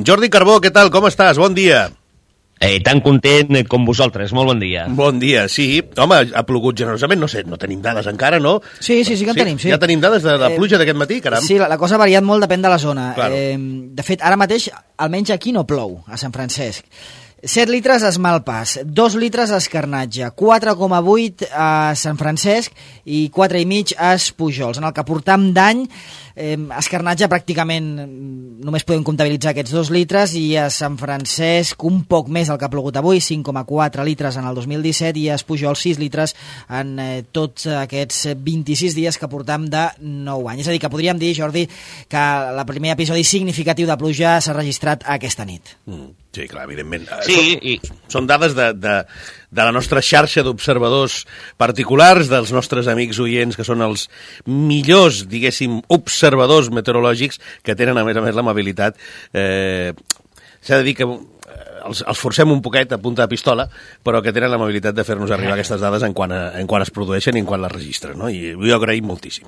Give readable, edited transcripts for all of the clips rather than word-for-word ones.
Jordi Carbó, què tal? Com estàs? Bon dia. Tan content com vosaltres, molt bon dia. Bon dia, sí. Home, ha plogut generosament, no sé, no tenim dades encara, no? Sí que en tenim, sí. Ja tenim dades de la pluja d'aquest matí, caram. Sí, la cosa ha variat molt, depèn de la zona. Claro. De fet, ara mateix, almenys aquí no plou, a Sant Francesc. 7 litres a Esmalpas, 2 litres a Escarnatge, 4,8 a Sant Francesc i 4,5 a Espujols. En el que portam d'any, a Escarnatge pràcticament només podem comptabilitzar aquests 2 litres i a Sant Francesc un poc més el que ha plogut avui, 5,4 litres en el 2017 i a Espujols 6 litres en tots aquests 26 dies que portam de 9 anys. És a dir, que podríem dir, Jordi, que el primer episodi significatiu de pluja s'ha registrat aquesta nit. Sí, clar, evidentment. Sí, Són dades de la nostra xarxa d'observadors particulars, dels nostres amics oients, que són els millors, diguéssim, observadors meteorològics que tenen, a més, l'amabilitat. S'ha de dir que els forcem un poquet a punta de pistola, però que tenen l'amabilitat de fer-nos arribar aquestes dades en quan es produeixen i en quan les registren, no? I ho agraïm moltíssim.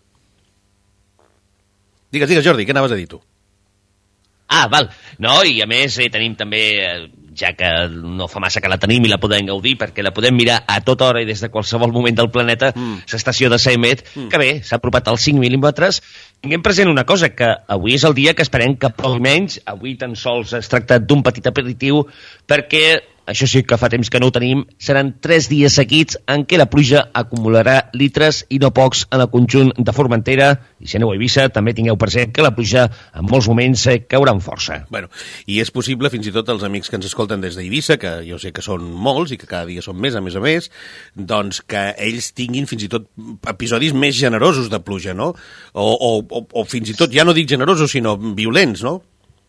Digues, Jordi, què anaves a dir tu? Val. No, i a més tenim també, ja que no fa massa que la tenim i la podem gaudir, perquè la podem mirar a tota hora i des de qualsevol moment del planeta, l'estació de Saimet, que bé, s'ha apropat als 5 mil·límetres. Tinguem present una cosa, que avui és el dia que esperem que plogui menys. Avui tan sols es tracta d'un petit aperitiu, perquè això sí que fa temps que no ho tenim, seran 3 dies seguits en què la pluja acumularà litres i no pocs en el conjunt de Formentera, i si aneu a Eivissa també tingueu present que la pluja en molts moments caurà amb força. Bueno, i és possible fins i tot els amics que ens escolten des d'Eivissa, que jo sé que són molts i que cada dia són més, a més, doncs que ells tinguin fins i tot episodis més generosos de pluja, no? O fins i tot, ja no dic generosos, sinó violents, no?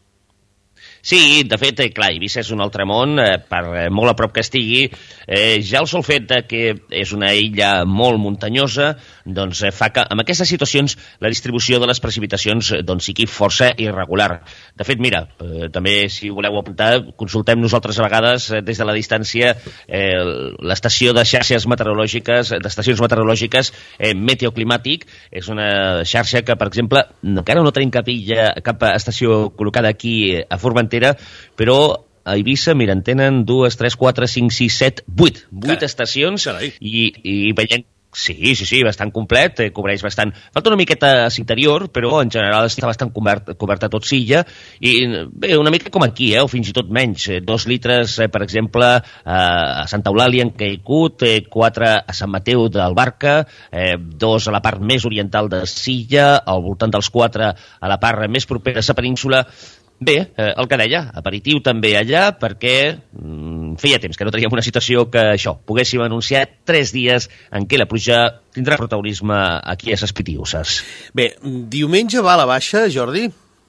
Sí, de fet, clar, Eivissa és un altre món, per molt a prop que estigui. Ja el sol fet que és una illa molt muntanyosa, doncs fa que en aquestes situacions la distribució de les precipitacions doncs, sigui força irregular. De fet, mira, també si voleu apuntar, consultem nosaltres a vegades des de la distància l'estació de xarxes meteorològiques, d'estacions meteorològiques Meteoclimàtic. És una xarxa que, per exemple, encara no tenim cap estació col·locada aquí a Formentera, però a Eivissa, mira, en tenen 2, 3, 4, 5, 6, 7, 8 estacions. Carai. I veiem, sí, bastant complet, cobreix bastant. Falta una miqueta a l'interior, però en general està bastant coberta tot Silla, i bé, una mica com aquí, o fins i tot menys. 2 litres, per exemple, a Santa Eulàlia, en Caicut, 4 a Sant Mateu d'Albarca, 2 a la part més oriental de Silla, al voltant dels 4 a la part més propera a la península. Bé, el que deia, aperitiu també allà, perquè feia temps que no teníem una situació que això, poguéssim anunciar 3 dies en què la pluja tindrà protagonisme aquí a ses Pitiüses. Bé, diumenge va a la baixa, Jordi?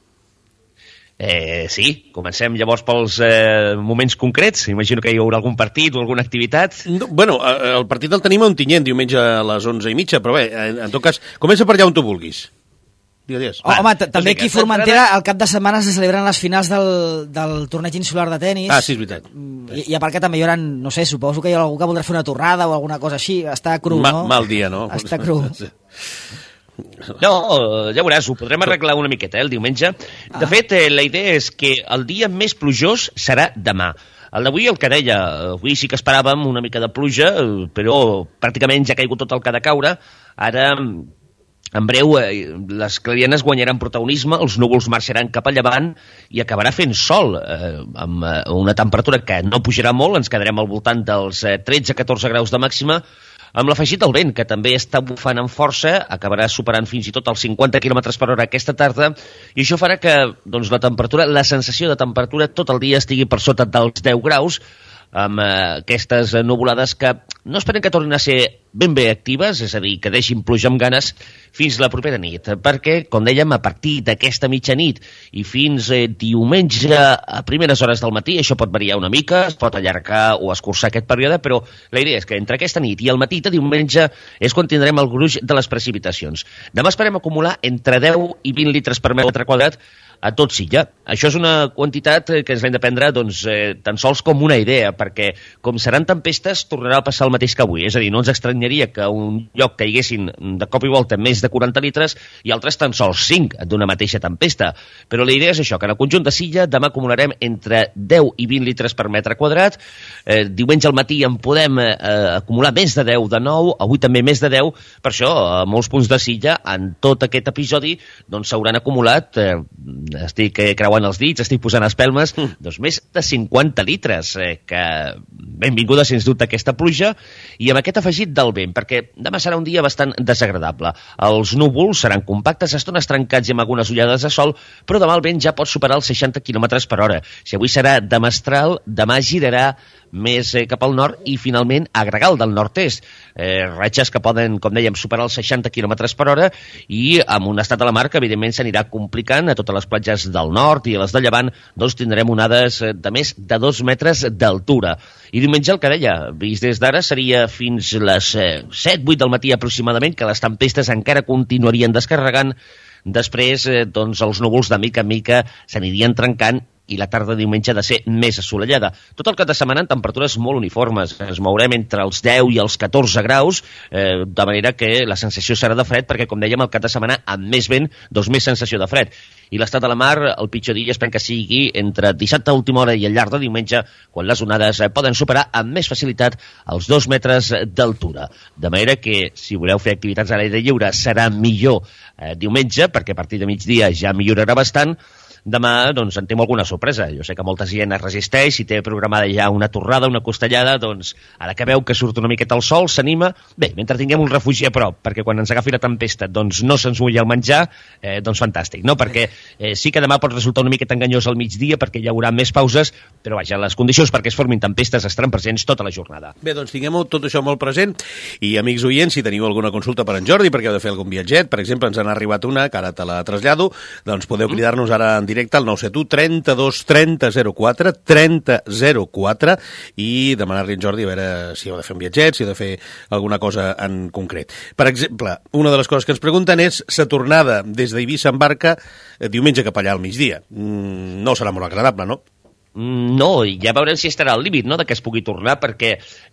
Sí, comencem llavors pels moments concrets. Imagino que hi haurà algun partit o alguna activitat. No, bueno, el partit el tenim a Ontinyent diumenge a les 11:30, però bé, en tot cas, comença per allà on tu vulguis. Digues. Home, també aquí a Formentera al cap de setmana se celebren les finals del torneig insular de tennis. Sí, és veritat. I a part que també hi haurà, no sé, suposo que hi haurà algú que voldrà fer una torrada o alguna cosa així. Està cru, no? Mal dia, no? Està cru. No, ja veuràs, ho podrem arreglar una miqueta, el diumenge. De fet, la idea és que el dia més plujós serà demà. El d'avui, el que deia, avui sí que esperàvem una mica de pluja, però pràcticament ja ha caigut tot el que ha de caure. Ara, en breu, les clarianes guanyaran protagonisme, els núvols marxaran cap a llevant i acabarà fent sol, amb una temperatura que no pujarà molt, ens quedarem al voltant dels 13-14 graus de màxima, amb l'afegit del vent, que també està bufant amb força, acabarà superant fins i tot els 50 km per hora aquesta tarda, i això farà que doncs, la sensació de temperatura tot el dia estigui per sota dels 10 graus, amb aquestes nuvolades que no esperem que tornin a ser ben bé actives, és a dir, que deixin pluja amb ganes fins la propera nit, perquè, com dèiem, a partir d'aquesta mitjanit i fins diumenge a primeres hores del matí, això pot variar una mica, es pot allargar o escurçar aquest període, però la idea és que entre aquesta nit i el matí de diumenge és quan tindrem el gruix de les precipitacions. Demà esperem acumular entre 10 i 20 litres per metre quadrat a tot Silla. Això és una quantitat que ens l'hem de prendre tan sols com una idea, perquè com seran tempestes tornarà a passar el mateix que avui. És a dir, no ens estranyaria que a un lloc caiguessin de cop i volta més de 40 litres i altres tan sols 5 d'una mateixa tempesta. Però la idea és això, que en el conjunt de Silla demà acumularem entre 10 i 20 litres per metre quadrat. Diumenge al matí en podem acumular més de 10 de nou, avui també més de 10. Per això, a molts punts de Silla, en tot aquest episodi, s'hauran acumulat, estic creuant els dits, estic posant espelmes, més de 50 litres, que benvinguda sens dubte aquesta pluja, i amb aquest afegit del vent, perquè demà serà un dia bastant desagradable. Els núvols seran compactes, a estones trencats i amb algunes ullades de sol, però demà el vent ja pot superar els 60 km per hora. Si avui serà de mestral, demà girarà més cap al nord i finalment a gregal del nord-est. Ratxes que poden, com dèiem, superar els 60 km per hora i amb un estat de la mar que evidentment s'anirà complicant a totes les platges del nord i a les de llevant, tindrem onades de més de 2 metres d'altura. I diumenge el que deia, vist des d'ara, seria fins les 7-8 del matí aproximadament que les tempestes encara continuarien descarregant. Després, els núvols de mica en mica s'anirien trencant i la tarda de diumenge ha de ser més assolellada. Tot el cap de setmana en temperatures molt uniformes. Ens mourem entre els 10 i els 14 graus, de manera que la sensació serà de fred, perquè, com dèiem, el cap de setmana amb més vent, més sensació de fred. I l'estat de la mar, el pitjor dia esperem que sigui entre dissabte a última hora i al llarg de diumenge, quan les onades poden superar amb més facilitat els 2 metres d'altura. De manera que, si voleu fer activitats a l'aire lliure, serà millor diumenge, perquè a partir de migdia ja millorarà bastant. Demà, en temo alguna sorpresa. Jo sé que molta gent es resisteix, si té programada ja una torrada, una costellada, ara que veu que surt una miqueta el sol, s'anima. Bé, mentre tinguem un refugi a prop, perquè quan ens agafi la tempesta no se'ns mulli el menjar, fantàstic, no? Perquè sí que demà pot resultar una miqueta enganyós al migdia, perquè hi haurà més pauses, però vaja, les condicions perquè es formin tempestes estaran presents tota la jornada. Bé, tinguem tot això molt present, i amics oients, si teniu alguna consulta per en Jordi, perquè heu de fer algun viatget, per exemple, ens han arribat una, que ara te la trasllado, podeu cridar-nos ara en directe al 971 32 30 04 30 04 i demanar-li a en Jordi a veure si heu de fer un viatget, si heu de fer alguna cosa en concret. Per exemple, una de les coses que ens pregunten és sa tornada des d'Eivissa en barca diumenge cap allà al migdia. No serà molt agradable, no? No, ja veurem si estarà al límit, no?, de que es pugui tornar, perquè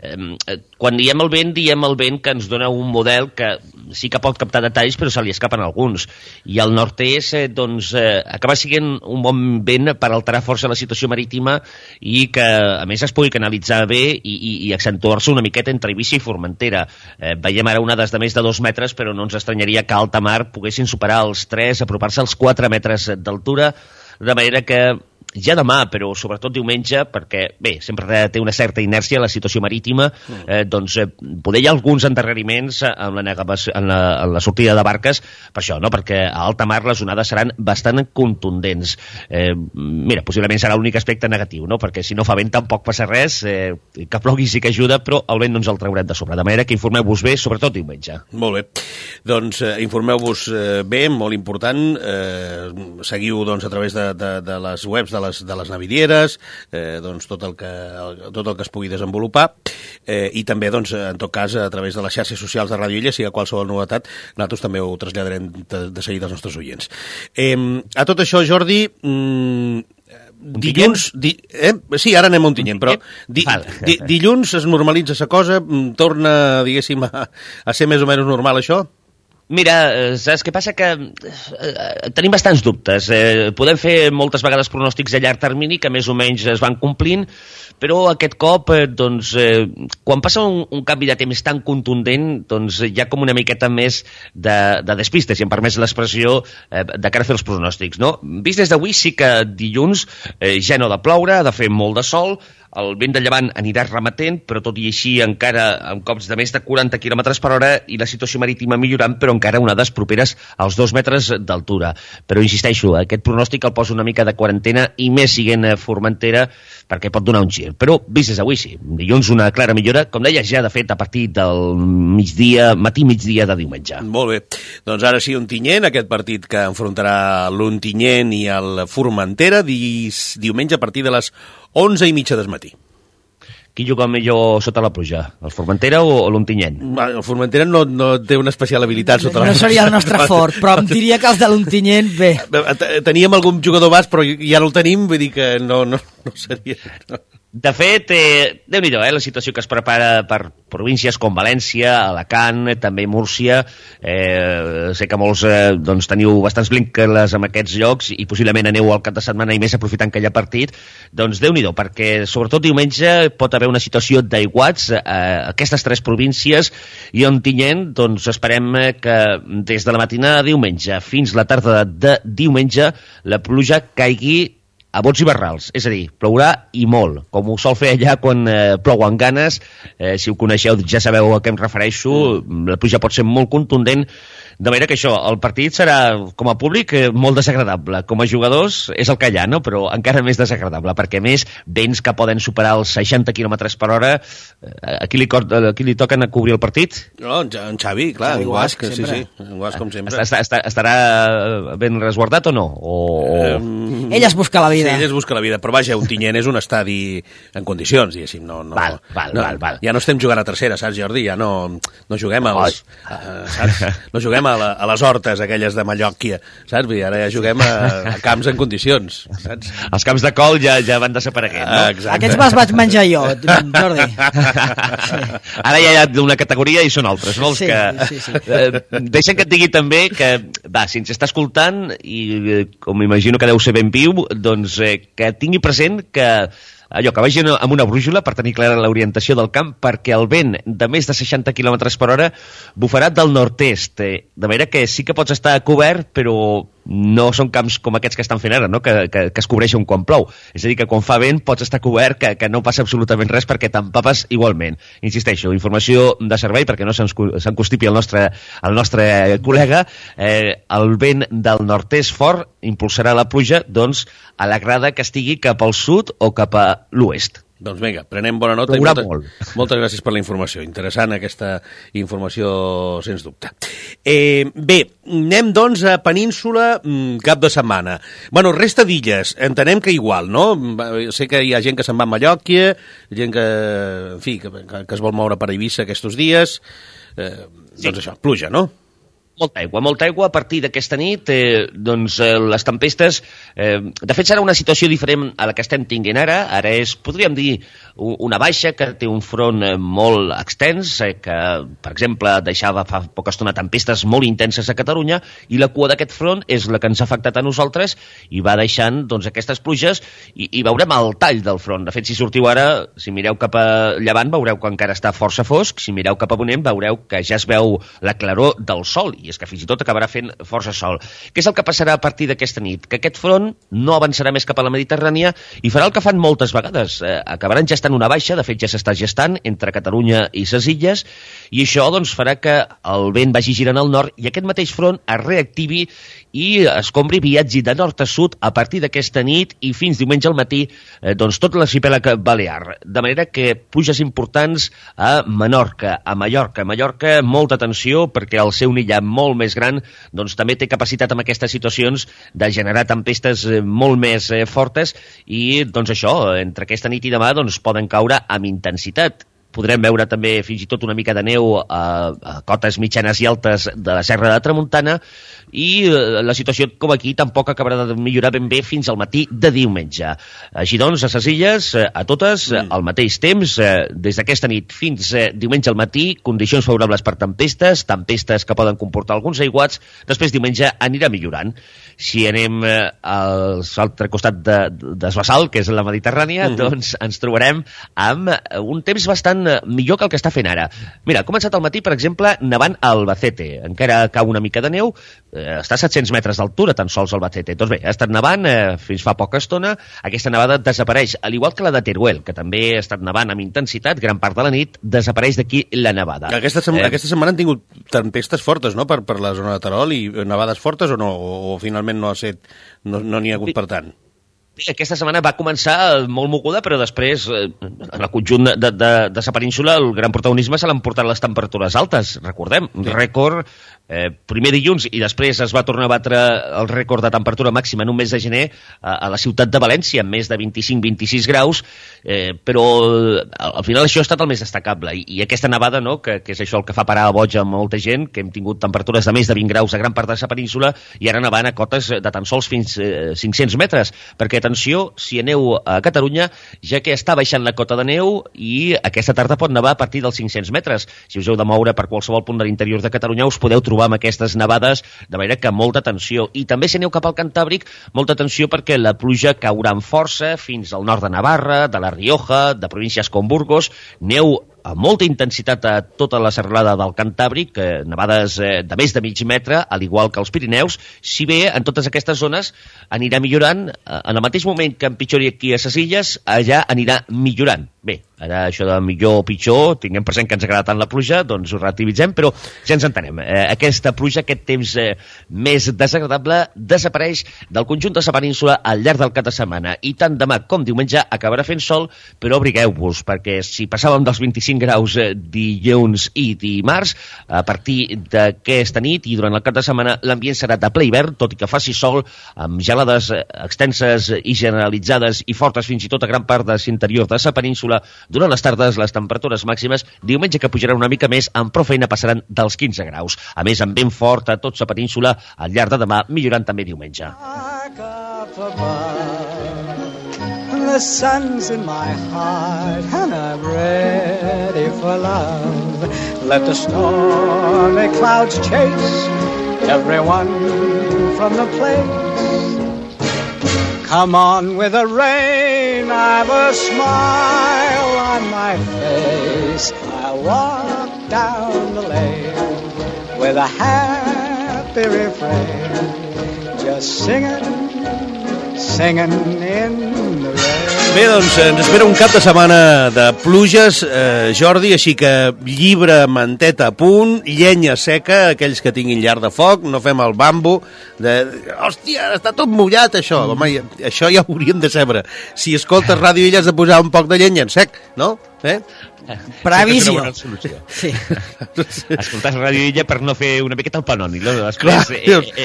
quan diem el vent que ens dona un model que sí que pot captar detalls, però se li escapen alguns. I el nord-est, acaba sent un bon vent per alterar força la situació marítima i que, a més, es pugui canalitzar bé i accentuar-se una miqueta entre Eivissa i Formentera. Veiem ara onades de més de 2 metres, però no ens estranyaria que a alta mar poguessin superar els 3, apropar-se als 4 metres d'altura, de manera que ja demà, però sobretot diumenge, perquè, bé, sempre té una certa inèrcia la situació marítima, poder hi ha alguns endarreriments en la sortida de barques, per això, no?, perquè a alta mar les onades seran bastant contundents. Mira, possiblement serà l'únic aspecte negatiu, no?, perquè si no fa vent tampoc passa res, que plogui sí que ajuda, però el vent no ens el traurem de sobre, de manera que informeu-vos bé, sobretot diumenge. Molt bé. Informeu-vos bé, molt important, seguiu a través de les webs de les navidieres, tot el que es pugui desenvolupar, i també, en tot cas, a través de les xarxes socials de Ràdio Illa, si hi ha qualsevol novetat, nosaltres també ho traslladarem de seguida als nostres oients. A tot això, Jordi, dilluns... Sí, ara anem a Ontinyent, però dilluns es normalitza la cosa, torna, diguéssim, a ser més o menys normal això? Mira, saps què passa? Que tenim bastants dubtes. Podem fer moltes vegades pronòstics a llarg termini que més o menys es van complint, però aquest cop, quan passa un canvi de temps tan contundent, hi ha com una miqueta més de despistes, si em permets l'expressió, de cara a fer els pronòstics, no? Vist des d'avui, sí que dilluns ja no ha de ploure, ha de fer molt de sol, el vent de llevant anirà remetent, però tot i així encara amb cops de més de 40 km per hora i la situació marítima millorant, però encara onades properes als 2 metres d'altura. Però insisteixo, aquest pronòstic el posa una mica de quarantena i més siguent Formentera, perquè pot donar un gir. Però vist des d'avui sí, dilluns una clara millora, com deia ja de fet a partir del matí-migdia de diumenge. Molt bé, doncs ara sí Ontinyent, aquest partit que enfrontarà l'Ontinyent i el Formentera diumenge a partir de les 11:30 del matí. qui juga millor sota la pluja? El Formentera o l'Ontinyent? El Formentera no té una especial habilitat sota la pluja. No seria el nostre fort, però em diria que els de l'Ontinyent, bé. Teníem algun jugador bas, però ja no el tenim, vull dir que no seria... No. De fet, Déu-n'hi-do, la situació que es prepara per províncies com València, Alacant, també Múrcia. Sé que molts doncs, teniu bastants vincles amb aquests llocs i possiblement aneu al cap de setmana i més aprofitant que hi ha partit. Doncs Déu-n'hi-do, perquè sobretot diumenge pot haver una situació d'aiguats a aquestes 3 províncies i Ontinyent, doncs esperem que des de la matinada de diumenge fins la tarda de diumenge la pluja caigui a bots i barrals, és a dir, plourà i molt, com ho sol fer allà quan plou amb ganes. Si ho coneixeu ja sabeu a què em refereixo, la pluja pot ser molt contundent, de manera que això, el partit serà, com a públic, molt desagradable. Com a jugadors és el que hi ha, no? Però encara més desagradable, perquè a més, vents que poden superar els 60 km per hora, a qui li toquen a cobrir el partit? No, en Xavi, clar, en Guasc, sí, en Guasc, com sempre. Estarà ben resguardat o no? Ell es busca la vida. Sí, ell es busca la vida, però vaja, Ontinyent és un estadi en condicions, diguéssim. Val. Ja no estem jugant a tercera, saps, Jordi? Ja no juguem saps? No juguem a les hortes aquelles de Mallòquia, saps? Ara ja juguem a camps en condicions, saps? Els camps de col ja van desapareguent, no? Exacte. Aquests me'ls vaig menjar jo, Jordi. Sí. Ara ja hi ha una categoria i són altres, no? Sí. Deixa'm que et digui també que, si ens està escoltant, i com m'imagino que deu ser ben viu, doncs que tingui present que allò, que vagi amb una brújula per tenir clara l'orientació del camp, perquè el vent de més de 60 km per hora bufarà del nord-est, de manera que sí que pots estar cobert, però no són camps com aquests que estan fent ara, no? que es cobreixen quan plou. És a dir, que quan fa vent pots estar cobert, que no passa absolutament res perquè t'empapes igualment. Insisteixo, informació de servei perquè no s'encostipi el nostre col·lega. El vent del nord-est fort impulsarà la pluja, doncs, a la grada que estigui cap al sud o cap a l'oest. Doncs vinga, prenem bona nota. Moltes gràcies per la informació. Interessant aquesta informació, sens dubte. Bé, anem doncs a Península cap de setmana. Bueno, resta d'illes, entenem que igual, no? Sé que hi ha gent que se'n va a Mallòquia, gent que, en fi, que es vol moure per Eivissa aquests dies. Doncs això, pluja, no? Molta aigua. A partir d'aquesta nit, doncs les tempestes... de fet, serà una situació diferent a la que estem tinguent ara. Ara és, podríem dir, una baixa que té un front molt extens, que, per exemple, deixava fa poca estona tempestes molt intenses a Catalunya, i la cua d'aquest front és la que ens ha afectat a nosaltres i va deixant doncs, aquestes pluges i veurem el tall del front. De fet, si sortiu ara, si mireu cap a llevant, veureu que encara està força fosc. Si mireu cap a ponent, veureu que ja es veu la claror del sol, i és que fins i tot acabarà fent força sol. Què és el que passarà a partir d'aquesta nit? Que aquest front no avançarà més cap a la Mediterrània i farà el que fan moltes vegades. Acabaran gestant una baixa, de fet ja s'està gestant entre Catalunya i ses illes, i això doncs, farà que el vent vagi girant al nord i aquest mateix front es reactivi i escombri, viatgi de nord a sud a partir d'aquesta nit i fins diumenge al matí, doncs tot l'arxipèlag balear. De manera que pluges importants a Menorca, a Mallorca. A Mallorca, molta atenció, perquè el seu nillat molt més gran doncs també té capacitat en aquestes situacions de generar tempestes molt més fortes i doncs això, entre aquesta nit i demà doncs poden caure amb intensitat. Podrem veure també fins i tot una mica de neu a cotes mitjanes i altes de la Serra de Tramuntana i la situació com aquí tampoc acabarà de millorar ben bé fins al matí de diumenge. Així doncs, a ses illes, a totes, al mateix temps, des d'aquesta nit fins diumenge al matí, condicions favorables per tempestes que poden comportar alguns aiguats, després diumenge anirà millorant. Si anem a l'altre costat d'Esbassal, que és la Mediterrània, doncs ens trobarem amb un temps bastant millor que el que està fent ara. Mira, ha començat al matí, per exemple, nevant a Albacete. Encara cau una mica de neu, està a 700 metres d'altura, tan sols Albacete. Doncs bé, ha estat nevant fins fa poca estona, aquesta nevada desapareix, al igual que la de Teruel, que també ha estat nevant amb intensitat, gran part de la nit, desapareix d'aquí la nevada. Aquesta setmana han tingut tempestes fortes, no?, per la zona de Terol, i nevades fortes o no? O finalment no n'hi ha hagut per tant? Aquesta setmana va començar molt moguda, però després, en el conjunt de la península, el gran protagonisme se l'han portat les temperatures altes, recordem. Rècord, primer dilluns, i després es va tornar a batre el rècord de temperatura màxima en un mes de gener a la ciutat de València, amb més de 25-26 graus, però al final això ha estat el més destacable. I aquesta nevada, no?, que és això el que fa parar a boig a molta gent, que hem tingut temperatures de més de 20 graus a gran part de la península, i ara nevant a cotes de tan sols fins 500 metres, perquè atenció, si aneu a Catalunya, ja que està baixant la cota de neu i aquesta tarda pot nevar a partir dels 500 metres. Si us heu de moure per qualsevol punt de l'interior de Catalunya us podeu trobar amb aquestes nevades, de manera que molta atenció. I també si aneu cap al Cantàbric, molta atenció perquè la pluja caurà amb força fins al nord de Navarra, de la Rioja, de províncies com Burgos, neu a molta intensitat a tota la serralada del Cantàbric, nevades de més de mig metre, al igual que els Pirineus, si bé en totes aquestes zones anirà millorant, en el mateix moment que empitjori aquí a les illes, allà anirà millorant. Bé, ara això de millor o pitjor, tinguem present que ens agrada tant la pluja, doncs ho relativitzem, però ja ens entenem. Aquesta pluja, aquest temps més desagradable, desapareix del conjunt de la península al llarg del cap de setmana, i tant demà com diumenge acabarà fent sol, però abrigueu-vos, perquè si passàvem dels 25 graus dilluns i dimarts, a partir d'aquesta nit i durant el cap de setmana l'ambient serà de ple hivern, tot i que faci sol, amb gelades extenses i generalitzades i fortes fins i tot a gran part de l'interior de la península. Durant les tardes, les temperatures màximes, diumenge que pujaran una mica més, amb prou feina passaran dels 15 graus. A més, amb vent fort a tota la península, al llarg de demà, millorant també diumenge. The sun's in my heart and I'm ready for love. Let the stormy clouds chase everyone from the place. Come on with the rain, I've a smile on my face. I walk down the lane with a happy refrain, just singing in the rain. Bé, doncs ens espera un cap de setmana de pluges, Jordi, així que llibre, manteta a punt, llenya seca, aquells que tinguin llar de foc, no fem el bambo de... Hòstia, està tot mullat això. Home, això ja ho hauríem de saber. Si escoltes Ràdio Illa has de posar un poc de llenya en sec, no? Previsió. Sí. Escoltar Ràdio Illa per no fer una miqueta el panoni. Després,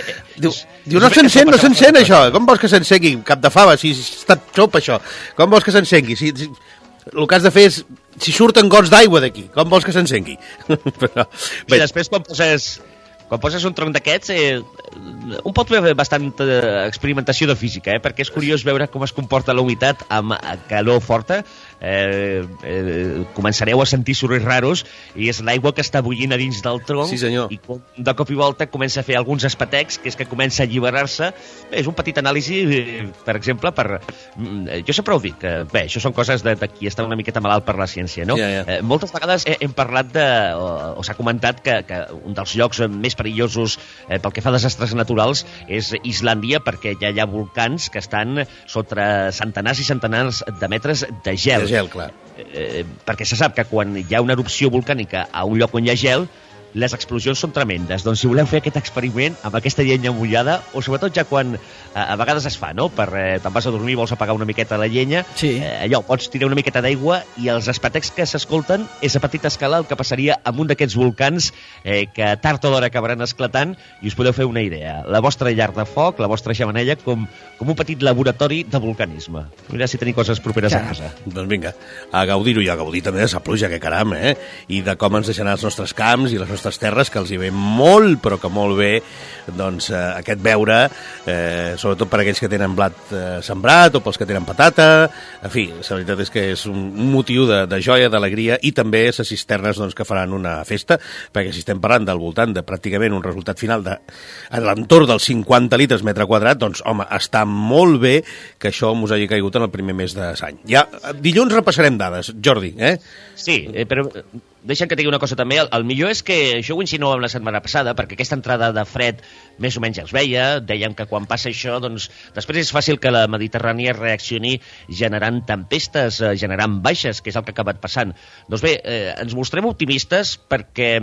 diu, no s'encén això. Com vols que s'encengui? Cap de fava, si està xop això. Com vols que s'encengui? El que has de fer és, si surten gots d'aigua d'aquí, com vols que s'encengui? Però, bé, després quan poses un tronc d'aquests, un pot fer bastanta experimentació de física, perquè és curiós veure com es comporta la humitat amb calor forta. Començareu a sentir sorolls raros i és l'aigua que està bullint a dins del tronc. Sí, senyor. I de cop i volta comença a fer alguns espatecs, que és que comença a alliberar-se. És un petit anàlisi, per exemple, jo sempre ho dic, bé, això són coses de qui està una miqueta malalt per la ciència, no? Yeah. Moltes vegades hem parlat o s'ha comentat que un dels llocs més perillosos pel que fa a desastres naturals és Islàndia, perquè ja hi ha volcans que estan sota centenars i centenars de metres de gel. De gel, clar. Perquè se sap que quan hi ha una erupció volcànica a un lloc on hi ha gel, les explosions són tremendes. Doncs si voleu fer aquest experiment amb aquesta llenya mullada, o sobretot ja quan a vegades es fa, no? Te'n vas a dormir, vols apagar una miqueta la llenya, sí. Allò, pots tirar una miqueta d'aigua i els espatecs que s'escolten és a petita escala el que passaria amb un d'aquests volcans que tard o d'hora acabaran esclatant, i us podeu fer una idea. La vostra llar de foc, la vostra xemeneia, com un petit laboratori de volcanisme. Mira si teniu coses properes a casa. Doncs vinga, a gaudir-ho i a gaudir també de la pluja, que caram, i de com ens deixaran els nostres camps i les nostres terres, que els hi ve molt, però que molt bé, doncs, aquest veure, sobretot per aquells que tenen blat sembrat o pels que tenen patata. En fi, la veritat és que és un motiu de joia, d'alegria, i també les cisternes, doncs, que faran una festa, perquè si estem parlant del voltant de pràcticament un resultat final a l'entorn dels 50 litres metre quadrat, doncs, home, està molt bé que això mos hagi caigut en el primer mes de l'any. Ja, dilluns repassarem dades, Jordi, Sí, però deixa'm que digui una cosa també. El millor és que això ho insinuàvem la setmana passada, perquè aquesta entrada de fred més o menys ja es veia. Dèiem que quan passa això, doncs, després és fàcil que la Mediterrània reaccioni generant tempestes, generant baixes, que és el que ha acabat passant. Doncs bé, ens mostrem optimistes perquè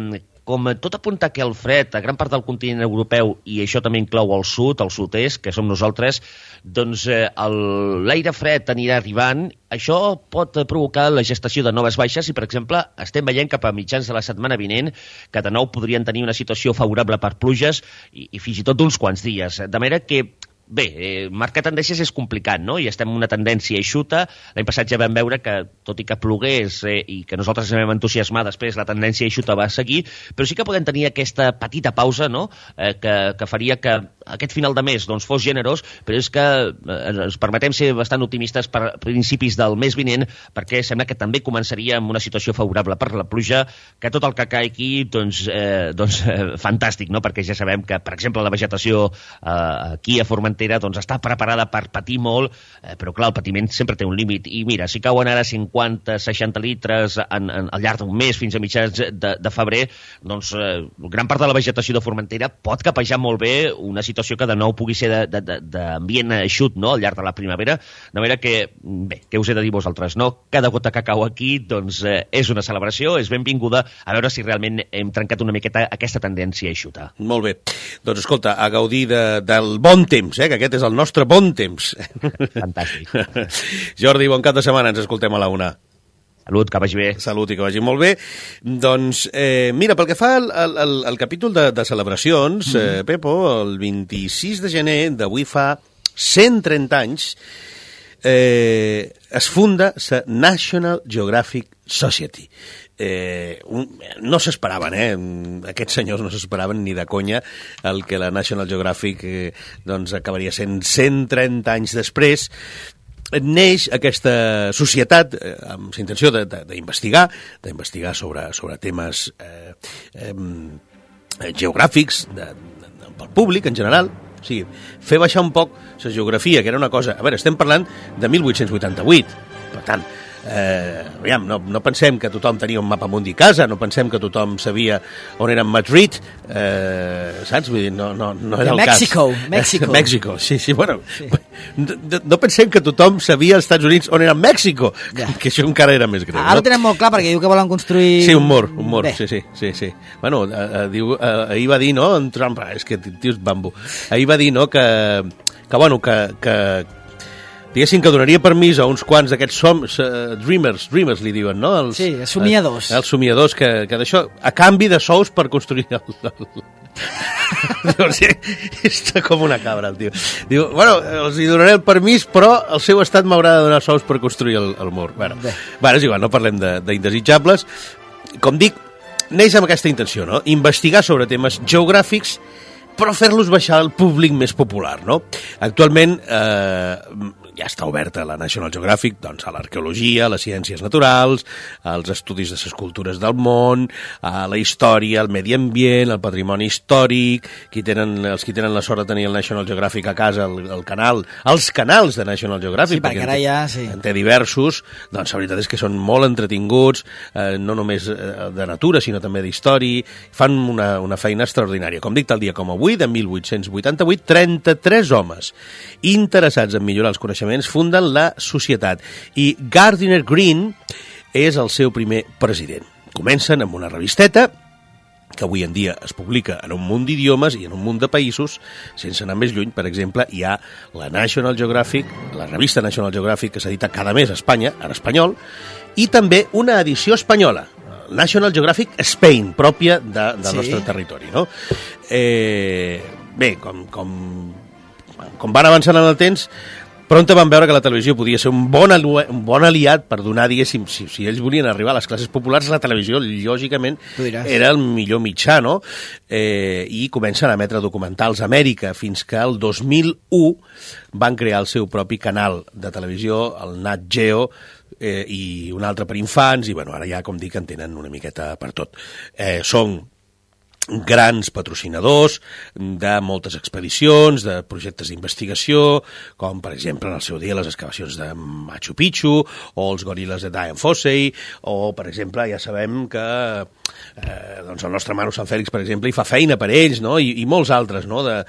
com tot apunta que el fred a gran part del continent europeu, i això també inclou el sud-est, que som nosaltres, doncs l'aire fred anirà arribant. Això pot provocar la gestació de noves baixes i, per exemple, estem veient cap a mitjans de la setmana vinent que de nou podrien tenir una situació favorable per pluges i fins i tot d'uns quants dies. De manera que bé, marcar tendències és complicat, no? I estem en una tendència eixuta. L'any passat ja vam veure que, tot i que plogués i que nosaltres ens vam entusiasmar, després la tendència eixuta va seguir, però sí que podem tenir aquesta petita pausa, no?, que faria que aquest final de mes doncs, fos generós, però és que ens permetem ser bastant optimistes per principis del mes vinent, perquè sembla que també començaria amb una situació favorable per la pluja, que tot el que caigui, doncs fantàstic, no?, perquè ja sabem que, per exemple, la vegetació aquí a Formentera doncs està preparada per patir molt, però clar, el patiment sempre té un límit, i mira, si cauen ara 50-60 litres al llarg d'un mes fins a mitjans de febrer, doncs gran part de la vegetació de Formentera pot capejar molt bé una situació que de nou pugui ser d'ambient eixut, no?, al llarg de la primavera, de manera que, bé, què us he de dir vosaltres, no? Cada gota que cau aquí, doncs és una celebració, és benvinguda, a veure si realment hem trencat una miqueta aquesta tendència eixuta. Molt bé, doncs escolta, a gaudir del bon temps, que aquest és el nostre bon temps. Fantàstic. Jordi, bon cap de setmana, ens escoltem a la 1. Salut, que vagi bé. Salut i que vagi molt bé. Doncs, mira, pel que fa al capítol de celebracions, Pepo, el 26 de gener d'avui fa 130 anys, es funda la National Geographic Society. No s'esperaven, aquests senyors no s'esperaven ni de conya el que la National Geographic doncs acabaria sent 130 anys després. Neix aquesta societat amb la intenció d'investigar sobre temes geogràfics pel públic en general. O sigui, fer baixar un poc la geografia, que era una cosa... A veure, estem parlant de 1888, per tant, aviam, no pensem que tothom tenia un mapa mundi a casa, no pensem que tothom sabia on era Madrid, saps? Vull dir, no era el México, cas. México, sí, bueno. Sí. No pensem que tothom sabia als Estats Units on era Mèxico, que això encara era més greu. Ara ho tenen molt clar, perquè diu que volen construir... Sí, un mur, sí. Bueno, diu, ahir va dir, no, en Trump, és que tios bambu, ahir va dir, no, que diguéssim que donaria permís a uns quants d'aquests dreamers li diuen, no? Sí, els somiadors. Els somiadors, que d'això, a canvi de sous per construir està com una cabra, el tio. Diu, bueno, els hi donaré el permís, però el seu estat m'haurà de donar sous per construir el mur. Bueno, és igual, no parlem d'indesitjables. Com dic, neix amb aquesta intenció, no? Investigar sobre temes geogràfics, però fer-los baixar al públic més popular, no? Actualment ja està oberta la National Geographic doncs, a l'arqueologia, a les ciències naturals, als estudis de les cultures del món, a la història, al medi ambient, al patrimoni històric, els qui tenen la sort de tenir el National Geographic a casa, els canals de National Geographic, sí, perquè ara ja, sí. En té diversos, doncs la veritat és que són molt entretinguts, no només de natura, sinó també d'història, fan una feina extraordinària. Com dic, tal dia com avui, de 1888, 33 homes interessats en millorar els coneixements funden la societat i Gardiner Green és el seu primer president. Comencen amb una revisteta que avui en dia es publica en un munt d'idiomes i en un munt de països. Sense anar més lluny, per exemple, hi ha la National Geographic, la revista National Geographic, que s'edita cada mes a Espanya, en espanyol, i també una edició espanyola, National Geographic Spain, pròpia del nostre territori, no? Bé, com van avançant en el temps, prompte van veure que la televisió podia ser un bon aliat per donar, diguéssim, si ells volien arribar a les classes populars, la televisió, lògicament, era el millor mitjà, no? I comencen a emetre documentals a Amèrica, fins que el 2001 van crear el seu propi canal de televisió, el Nat Geo, i un altre per infants, i bueno, ara ja, com dic, en tenen una miqueta per tot. Són grans patrocinadors de moltes expedicions, de projectes d'investigació, com per exemple en el seu dia les excavacions de Machu Picchu o els goril·les de Dian Fossey, o per exemple ja sabem que doncs el nostre Manu Sant Fèlix, per exemple, hi fa feina per ells, no? I molts altres, no? de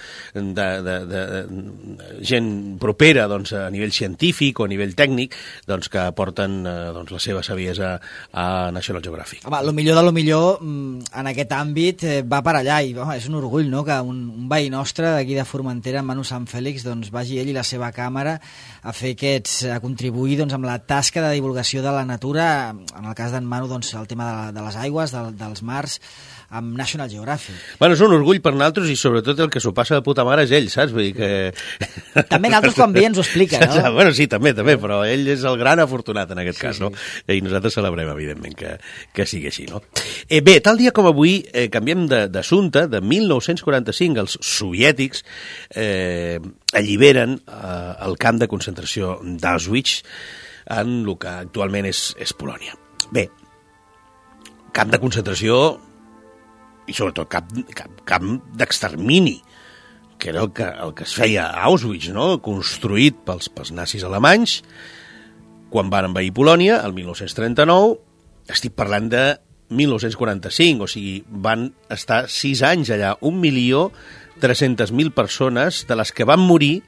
gent propera doncs, a nivell científic o a nivell tècnic, doncs, que aporten doncs, la seva saviesa a National Geographic. Home, lo millor de lo millor en aquest àmbit va per allà, i home, és un orgull, no?, que un veí nostre d'aquí de Formentera, en Manu Sant Fèlix, doncs vagi ell i la seva càmera a contribuir doncs, amb la tasca de divulgació de la natura, en el cas d'en Manu, doncs, el tema de les aigües, dels mars, amb National Geographic. Bueno, és un orgull per nosaltres, i sobretot el que s'ho passa de puta mare és ell, saps? Vull dir que... També nosaltres quan ve ens ho explica, no? Bueno, sí, també, però ell és el gran afortunat en aquest cas, no? I nosaltres celebrem, evidentment, que sigui així, no? Bé, tal dia com avui, canviem d'assumpte, de 1945, els soviètics alliberen el camp de concentració d'Auschwitz en el que actualment és Polònia. Bé, camp de concentració i sobretot camp d'extermini, que era el que es feia a Auschwitz, no? Construït pels nazis alemanys quan van envair Polònia, el 1939, estic parlant de 1945, o sigui, van estar 6 anys allà, 1.300.000 persones, de les que van morir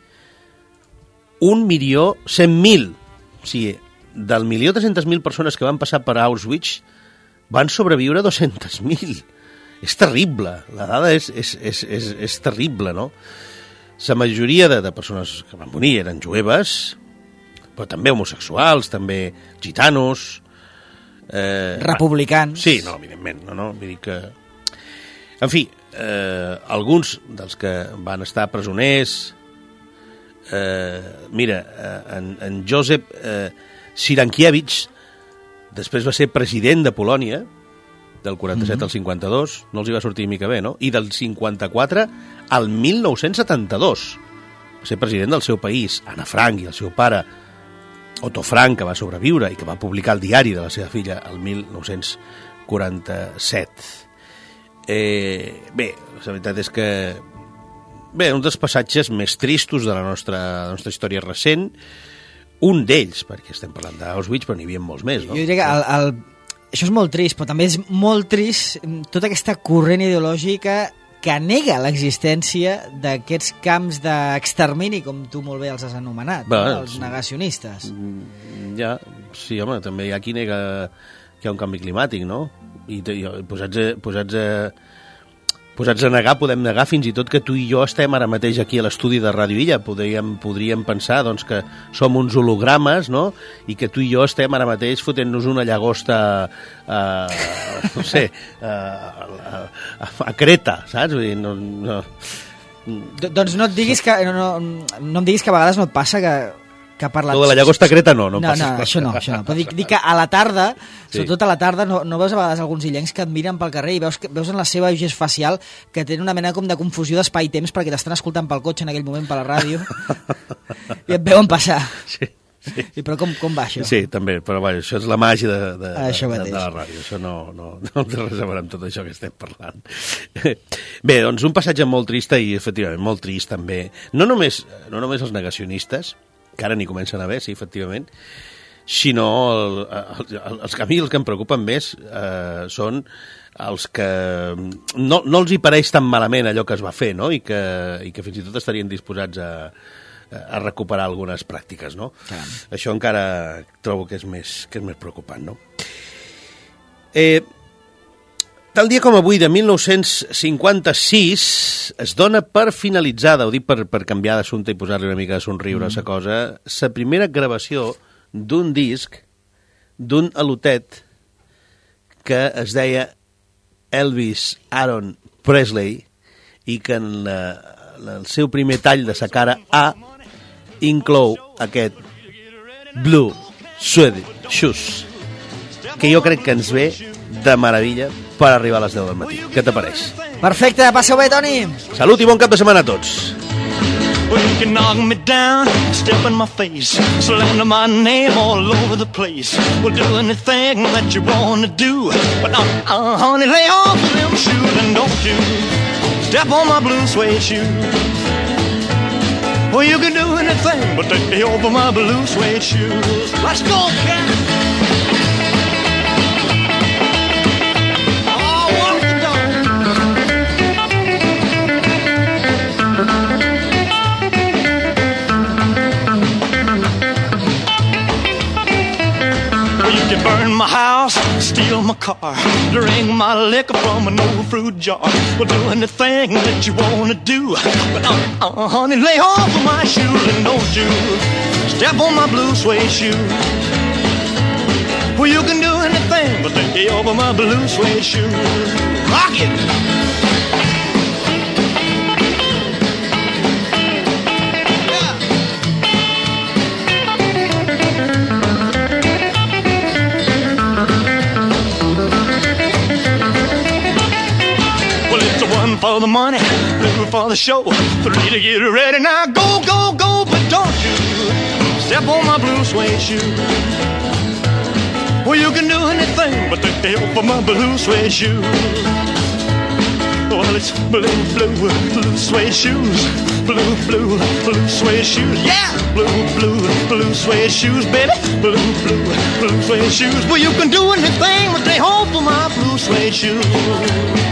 1.100.000. O sigui, del 1.300.000 persones que van passar per Auschwitz, van sobreviure 200.000. És terrible, la dada és terrible, no? La majoria de persones que van morir eren jueves, però també homosexuals, també gitanos... republicans. Sí, no, evidentment, no? Vull dir que... En fi, alguns dels que van estar presoners... Mira, en Josep Cyrankiewicz després va ser president de Polònia, del 47 al 52, no els hi va sortir mica bé, no? I del 54 al 1972 va ser president del seu país. Anna Frank i el seu pare, Otto Frank, que va sobreviure i que va publicar el diari de la seva filla el 1947. Bé, la veritat és que... Bé, un dels passatges més tristos de la nostra història recent, un d'ells, perquè estem parlant d'Auschwitz, però n'hi havia molts més, no? Jo diria que això és molt trist, però també és molt trist tota aquesta corrent ideològica que nega l'existència d'aquests camps d'extermini, com tu molt bé els has anomenat, els negacionistes. Ja, sí, home, també hi ha qui nega que hi ha un canvi climàtic, no? I posats a negar, podem negar fins i tot que tu i jo estem ara mateix aquí a l'estudi de Ràdio Illa. Podríem pensar doncs, que som uns hologrames, no? I que tu i jo estem ara mateix fotent-nos una llagosta no sé, a Creta, saps? Vull dir, no... Doncs no et diguis que no em diguis que a vegades no et passa que ha parlat... Lo de la llagosta Creta no passa. No, això no. Però dic que a la tarda, sobretot a la tarda, no veus a vegades alguns illencs que et miren pel carrer i veus en la seva gest facial que tenen una mena com de confusió d'espai-temps perquè t'estan escoltant pel cotxe en aquell moment per la ràdio i et veuen passar. Sí. Però com va això? Sí, també, però vaja, això és la màgia de la ràdio. Això no té res a veure amb tot això que estem parlant. Bé, doncs un passatge molt trist i efectivament molt trist també. No només els negacionistes, que ara n'hi comencen a haver, sí, efectivament, sinó els que a mi els que em preocupen més són els que no els hi pareix tan malament allò que es va fer, no? I que fins i tot estarien disposats a recuperar algunes pràctiques, no? Caram. Això encara trobo que és més preocupant, no? Tal dia com avui, de 1956, es dona per finalitzada, ho dic per canviar d'assumpte i posar-li una mica de somriure a la cosa, la primera gravació d'un disc d'un alotet que es deia Elvis Aaron Presley i que en el seu primer tall de sa cara A inclou aquest Blue Suede Shoes, que jo crec que ens ve de meravella per arribar a les 10 del matí. Què t'apareix? Perfecte, passeu bé, Toni! Salut i bon cap de setmana a tots! Well, you can knock me down, step in my face, slander my name all over the place. Well, do anything that you want to do, but honey, lay off them shoes and don't you step on my blue suede shoes. Well, you can do anything but take over my blue suede shoes. Let's go, cat! Burn my house, steal my car, drink my liquor from an old fruit jar. Well, do anything that you wanna do, but honey, lay off of my shoes and don't you step on my blue suede shoes. Well, you can do anything but take over my blue suede shoes. Rock it! For the money, blue for the show, 3 to get ready. Now go, go, go, but don't you step on my blue suede shoe. Well, you can do anything but take help for my blue suede shoe. Well, it's blue, blue, blue suede shoes. Blue, blue, blue suede shoes. Yeah! Blue, blue, blue suede shoes, baby. Blue, blue, blue suede shoes. Well, you can do anything but take hold for my blue suede shoes.